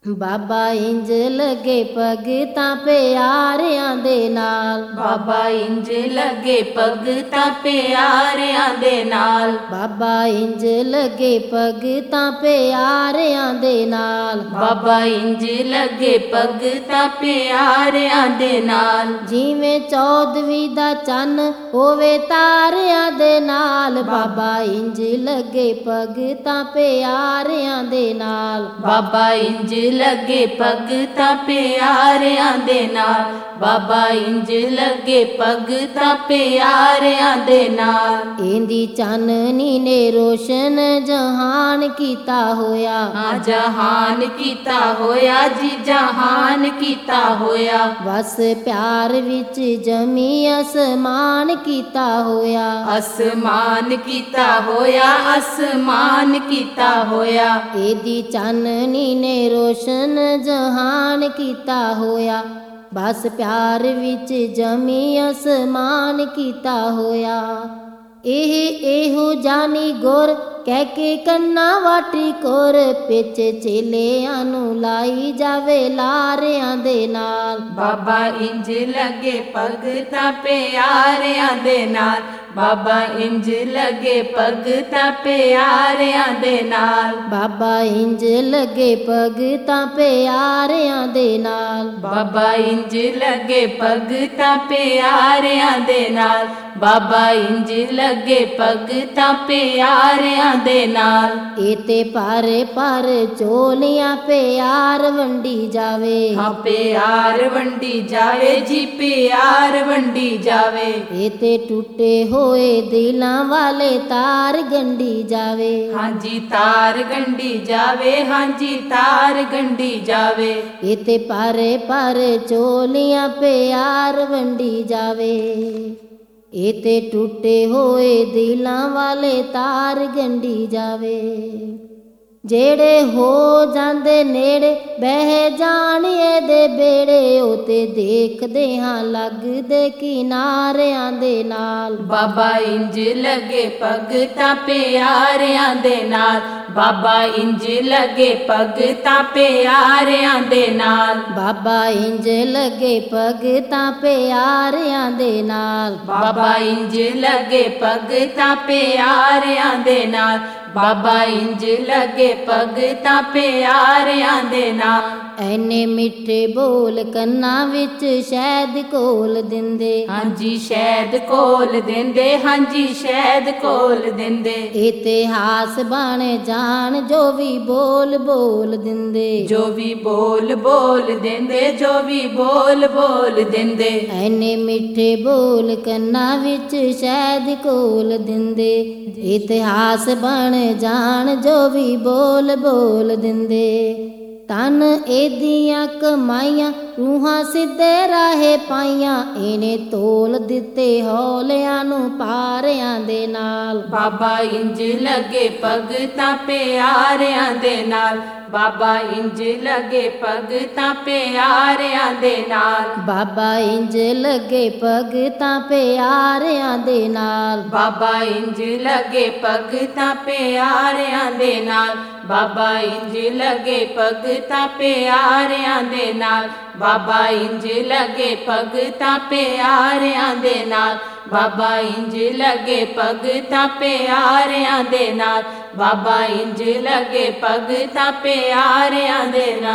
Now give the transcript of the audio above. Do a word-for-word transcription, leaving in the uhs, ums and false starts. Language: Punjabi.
ਬਾਬਾ ਇੰਜ ਲੱਗੇ ਭਗਤਾਂ ਪਿਆਰਿਆਂ ਦੇ ਨਾਲ। ਬਾਬਾ ਇੰਜ ਲੱਗੇ ਭਗਤਾਂ ਪਿਆਰਿਆਂ ਦੇ ਨਾਲ। ਬਾਬਾ ਇੰਜ ਲੱਗੇ ਭਗਤਾਂ ਪਿਆਰਿਆਂ ਦੇ ਨਾਲ। ਬਾਬਾ ਇੰਜ ਲੱਗੇ ਭਗਤਾਂ ਪਿਆਰਿਆਂ ਦੇ ਨਾਲ। ਜਿਵੇਂ ਚੌਦਵੀਂ ਦਾ ਚੰਨ ਹੋਵੇ ਤਾਰਿਆਂ ਦੇ ਨਾਲ। ਬਾਬਾ ਇੰਜ ਲੱਗੇ ਭਗਤਾਂ ਪਿਆਰਿਆਂ ਦੇ ਨਾਲ। ਬਾਬਾ ਇੰਜ ਲੱਗੇ ਭਗਤਾਂ ਪਿਆਰਿਆਂ ਦੇ ਨਾਲ। ਬਾਬਾ ਇੰਜ ਲੱਗੇ ਭਗਤਾਂ ਪਿਆਰਿਆਂ ਦੇ ਨਾਲ। ਇਹਦੀ ਚਾਨਣੀ ਨੇ ਰੋਸ਼ਨ ਜਹਾਨ ਕੀਤਾ ਹੋਇਆ। ਹਾਂ ਜਹਾਨ ਕੀਤਾ ਹੋਇਆ ਜੀ ਜਹਾਨ ਕੀਤਾ ਹੋਇਆ। ਬਸ ਪਿਆਰ ਵਿੱਚ ਜਮੀ ਅਸਮਾਨ ਕੀਤਾ ਹੋਇਆ। ਅਸਮਾਨ ਕੀਤਾ ਹੋਇਆ ਅਸਮਾਨ ਕੀਤਾ ਹੋਇਆ। ਇਹਦੀ ਚਾਨਣੀ ਨੇ ਰੋਸ਼ਨ ਜਹਾਨ ਕੀਤਾ ਹੋਇਆ। ਬਸ ਪਿਆਰ ਵਿੱਚ ਜਮੀ ਅਸਮਾਨ ਕੀਤਾ ਹੋਇਆ। ਇਹ ਇਹੋ ਜਾਨੀ ਗੁਰ ਕਹਿ ਕੇ ਕੰਨਾਂ ਵਾਟੀ ਕੋਰ। ਪਿੱਛੇ ਚੇਲਿਆਂ ਨੂੰ ਲਾਈ ਜਾਵੇ ਲਾਰਿਆਂ ਦੇ ਨਾਲ। ਬਾਬਾ ਇੰਜ ਲੱਗੇ ਭਗਤਾਂ ਪਿਆਰਿਆਂ ਦੇ ਨਾਲ। ਬਾਬਾ ਇੰਜ ਲੱਗੇ ਭਗਤਾਂ ਪਿਆਰਿਆਂ ਦੇ ਨਾਲ। ਬਾਬਾ ਇੰਜ ਲੱਗੇ ਭਗਤਾਂ ਪਿਆਰਿਆਂ ਦੇ ਨਾਲ। ਬਾਬਾ ਇੰਜ ਲੱਗੇ ਭਗਤਾਂ ਪਿਆਰਿਆਂ ਦੇ ਨਾਲ। ਬਾਬਾ ਇੰਜ ਲੱਗੇ ਭਗਤਾਂ ਪਿਆਰਿਆਂ ਦੇ ਨਾਲ। ਇਹ ਤੇ ਪਰ ਪਰ ਚੋਲੀਆਂ ਪਿਆਰ ਵੰਡੀ ਜਾਵੇ। ਹਾਂ ਪਿਆਰ ਵੰਡੀ ਜਾਵੇ ਜੀ ਪਿਆਰ ਵੰਡੀ ਜਾਵੇ। ਇਹ ਤੇ ਟੁੱਟੇ ਹੋਏ ਦਿਲਾਂ ਵਾਲੇ ਤਾਰ ਗੰਢੀ ਜਾਵੇ। ਹਾਂਜੀ ਤਾਰ ਗੰਢੀ ਜਾਵੇ ਹਾਂਜੀ ਤਾਰ ਗੰਢੀ ਜਾਵੇ। ਇਹ ਤੇ ਪਰ ਪਰ ਚੋਲੀਆਂ ਪਿਆਰ ਵੰਡੀ ਜਾਵੇ। ਇਹ ਤੇ ਟੁੱਟੇ ਹੋਏ ਦਿਲਾਂ ਵਾਲੇ ਤਾਰ ਗੰਢੀ ਜਾਵੇ। ਜਿਹੜੇ ਹੋ ਜਾਂਦੇ ਨੇੜੇ ਬਹਿ ਜਾਣ ਇਹਦੇ ਬੇੜੇ। ਉਹ ਤੇ ਦੇਖਦੇ ਹਾਂ ਲੱਗਦੇ ਕਿਨਾਰਿਆਂ ਦੇ ਨਾਲ। ਬਾਬਾ ਇੰਜ ਲੱਗੇ ਭਗਤਾਂ ਪਿਆਰਿਆਂ ਦੇ ਨਾਲ। ਬਾਬਾ ਇੰਜ ਲੱਗੇ ਭਗਤਾਂ ਪਿਆਰਿਆਂ ਦੇ ਨਾਲ। ਬਾਬਾ ਇੰਜ ਲੱਗੇ ਭਗਤਾਂ ਪਿਆਰਿਆਂ ਦੇ ਨਾਲ। ਬਾਬਾ ਇੰਜ ਲੱਗੇ ਭਗਤਾਂ ਪਿਆਰਿਆਂ ਦੇ ਨਾਲ। ਬਾਬਾ ਇੰਜ ਲੱਗੇ ਭਗਤਾਂ ਪਿਆਰਿਆਂ ਦੇ ਨਾਲ। ਐਨੇ ਮਿੱਠੇ ਬੋਲ ਕੰਨਾਂ ਵਿੱਚ ਸ਼ਹਿਦ ਘੋਲ ਦਿੰਦੇ। ਹਾਂਜੀ ਸ਼ਹਿਦ ਘੋਲ ਦਿੰਦੇ ਹਾਂਜੀ ਸ਼ਹਿਦ ਘੋਲ ਦਿੰਦੇ। ਇਤਿਹਾਸ ਬਣ ਜਾਣ ਜੋ ਵੀ ਬੋਲ ਬੋਲ ਦਿੰਦੇ। ਜੋ ਵੀ ਬੋਲ ਬੋਲ ਦਿੰਦੇ ਜੋ ਵੀ ਬੋਲ ਬੋਲ ਦਿੰਦੇ। ਐਨੇ ਮਿੱਠੇ ਬੋਲ ਕੰਨਾਂ ਵਿੱਚ ਸ਼ਹਿਦ ਘੋਲ ਦਿੰਦੇ। ਇਤਿਹਾਸ ਬਣ ਜਾਣ ਜੋ ਵੀ ਬੋਲ ਬੋਲ ਦਿੰਦੇ। ਤਨ ਇਹਦੀਆਂ ਕਮਾਈਆਂ ਰੂਹਾਂ ਸਿੱਧੇ ਰਾਹੇ ਪਾਈਆਂ। ਇਹਨੇ ਤੋਲ ਦਿੱਤੇ ਹੌਲਿਆਂ ਨੂੰ ਪਾਰਿਆਂ ਦੇ ਨਾਲ। ਬਾਬਾ ਇੰਜ ਲੱਗੇ ਭਗਤਾਂ ਪਿਆਰਿਆਂ ਦੇ ਨਾਲ। ਬਾਬਾ ਇੰਜ ਲੱਗੇ ਭਗਤਾਂ ਪਿਆਰਿਆਂ ਦੇ ਨਾਲ। ਬਾਬਾ ਇੰਜ ਲੱਗੇ ਭਗਤਾਂ ਪਿਆਰਿਆਂ ਦੇ ਨਾਲ। ਬਾਬਾ ਇੰਜ ਲੱਗੇ ਭਗਤਾਂ ਪਿਆਰਿਆਂ ਦੇ ਨਾਲ। ਬਾਬਾ ਇੰਜ ਲੱਗੇ ਭਗਤਾਂ ਪਿਆਰਿਆਂ ਦੇ ਨਾਲ। ਬਾਬਾ ਇੰਜ ਲੱਗੇ ਭਗਤਾਂ ਪਿਆਰਿਆਂ ਦੇ ਨਾਲ। ਬਾਬਾ ਇੰਜ ਲੱਗੇ ਭਗਤਾਂ ਪਿਆਰਿਆਂ ਦੇ ਨਾਲ। ਬਾਬਾ ਇੰਜ ਲੱਗੇ ਭਗਤਾਂ ਪਿਆਰਿਆਂ ਦੇ ਨਾਲ।